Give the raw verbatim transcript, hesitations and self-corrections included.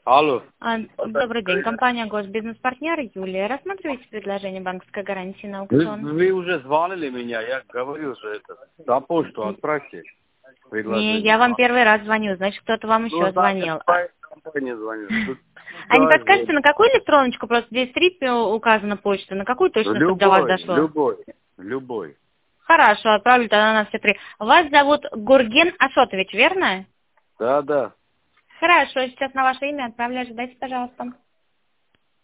Алло. А, Добрый день, компания Госбизнес-партнер Юлия. Рассматриваете предложение банковской гарантии на Вы, аукцион? вы уже звонили меня, я говорил, что это на почту отправьте Не, предложение. я вам первый раз звоню, значит, кто-то вам еще Ну, звонил. значит, по этой компании звоню. Тут А не каждый- подскажете, на какую электроночку? Просто здесь три указана почта. На какую точно, чтобы до вас Любой, дошло? любой, любой. Хорошо, отправлю тогда на все три. Вас зовут Гурген Ашотович, верно? Да, да. Хорошо, сейчас на ваше имя отправляю. Ждайте, пожалуйста.